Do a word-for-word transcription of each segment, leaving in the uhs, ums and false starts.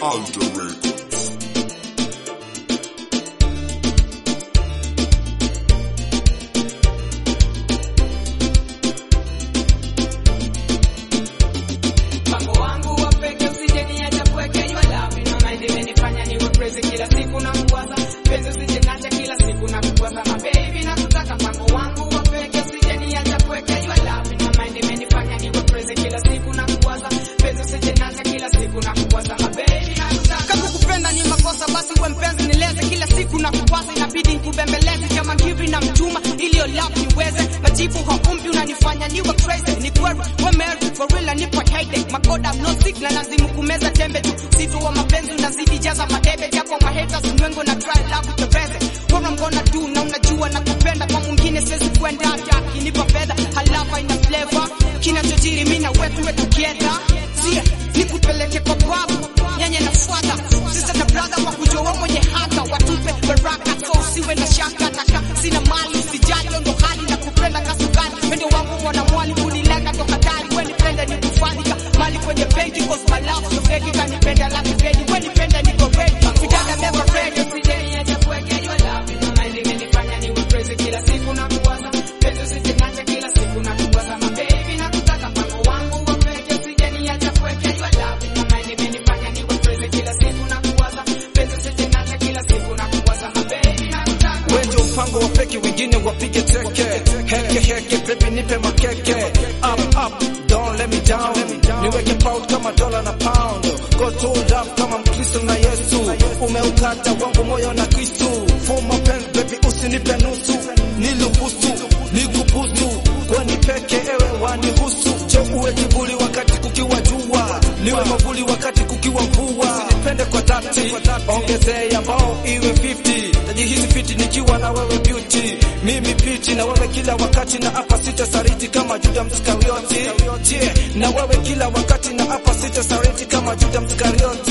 Underrated. Kila siku na kuwaza penzi usije nacha, kila siku na kuwaza my baby, na kutaka mpango wangu wa pekee usije niacha pweke. Your love in my mind imenifanya niwe crazy, kila siku na kuwaza penzi usije nacha, kila siku na kuwaza my baby, na kutaka kama kupenda ni makosa basi wewe mpenzi nieleze, kila siku na kuwaza inabidi nikubembeleze kama ngiri na mtuma ili your love niweze majibu haumpi, unanifanya niwe crazy. Ni kweli wewe married for real, nipo headache makoda no signal, lazima kumeza tembe tu situ wa mapenzi unazidi jaza madebe japo haters mwengo na try love the best. What I'm gonna do na unajua na kupenda kwa mwingine siwezi kwenda hata kinipa fedha halafa ina flavor kinachojiri mimi na wewe tuwe together. Sie nikupeleke kwa babu nyenye na fuata sister na brother wa kujua mwenye hata watupe baraka so siwe na shaka taka sina mali usijali ndo hali na kupenda kasukani ndio wangu mwana mwali kunilenga toka tayari wewe nipende nikufadhika mali kwenye benki cause my love so fake kanipenda la kipedi wewe nipende niko ready vijana never ready usijeni acha kuweke your love in my mind imenifanya niwe crazy, kila siku na kuwaza penzi usijeniacha, kila siku na kuwaza my baby, na kutaka mpango wangu wa pekee usijeni acha kuweke your love in my mind imenifanya niwe crazy, kila siku na kuwaza penzi usijeniacha, kila siku na kuwaza my baby, na kutaka wewe ndio mpango wa pekee, wengine wapige teke heke heke baby nipe makeke up up don't let me down, niweke proud kama dola na pound, go to love kama Mkristo na Yesu, umeukata wangu moyo na Kristo, for my pen baby usinipe nusu, niluhusu nikubusu kwani peke ewe wanihusu, cho uwe kivuli wakati kukiwa jua, niwe mavuli wakati kukiwa mvua, usinipende kwa dhati ongezea ambao iwe fifty, najihisi fiti nikiwa na wewe beauty, mimi piti na wewe kila wakati na hapa sita sariti kama Judas Mskarioti, yeah. Na wewe kila wakati na hapa sita sariti kama Judas Mskarioti,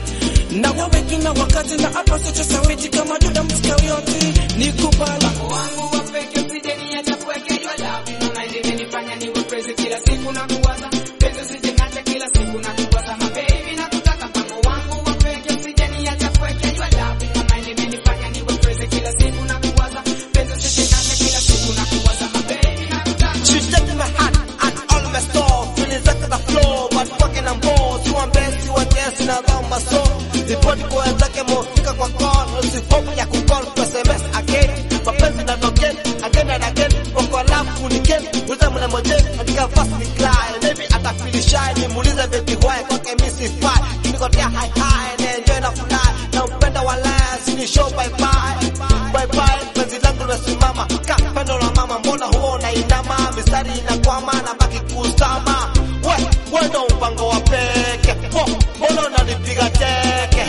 na wewe kila wakati na hapa sita sariti kama Judas Mskarioti, nikubali wangu wa pekee usijeniacha pweke. Your love in my mind imenifanya niwe crazy, kila siku na kuwaza penzi usijeniacha, kila siku na kuwaza my baby, na kutaka mpango wangu wa pekee usijeniacha pweke. Your love in my mind imenifanya niwe crazy, kila siku na kuwaza penzi usijeniacha, kila siku na kuwaza my baby, na kutaka she's taking my hand and all my soul, feeling like the flow but fucking I'm bored, you want best you want yes na down my soul, the body kwa zake mofika kwa call, usihope ya kukall kwa S M S again, mapenzi na again again and again kwa love kuniken uza mna moje katika fast decline, maybe ata feel shy nimuulize baby why kwake missy fire kinikotea high high and enjoy na fly na upenda wala sini show bye bye bye bye penzi langu nasimama kapendo la mama, mbona huo na inama mistari inakwama na baki kusama, we we ndo mpango wa peke mbona unanipiga teke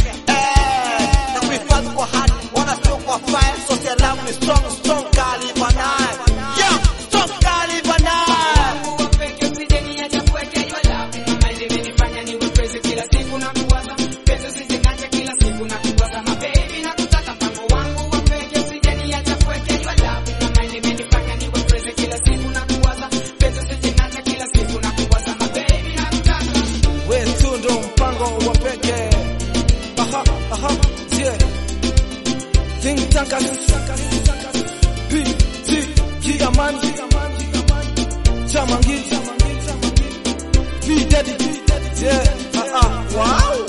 eh na kuhifadhi kwa hadi wana sio kwa fire, so your love is strong strong caliber nine, yeah strong caliber nine wa pekee usijeniacha pweke. Your love in my mind imenifanya niwe crazy, kila siku na kuwaza penzi usijeniacha, kila siku na kuwaza my baby, na kutaka mpango wangu wa pekee usijeniacha pweke. Your love in my mind imenifanya niwe crazy, kila siku na kuwaza penzi usijeniacha, kila siku na kuwaza my baby, na kutaka wewe tu ndo mpango wa pekee. Aha aha yeah think tanka P T Kiamani Chamangi P Daddy yeah ah ah wow.